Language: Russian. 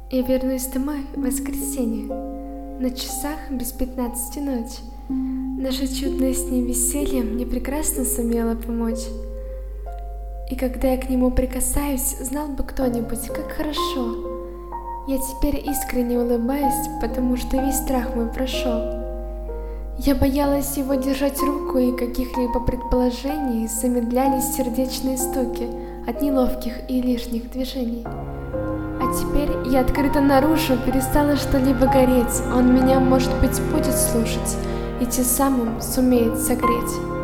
Я вернусь домой в воскресенье. На часах без 15 ночь. Наше чудное с ним веселье мне прекрасно сумело помочь. И когда я к нему прикасаюсь, знал бы кто-нибудь, как хорошо. Я теперь искренне улыбаюсь, потому что весь страх мой прошел. Я боялась его держать руку, и каких-либо предположений замедлялись сердечные стуки от неловких и лишних движений. А теперь я открыто наружу, перестала что-либо гореть. Он меня, может быть, будет слушать и тем самым сумеет согреть.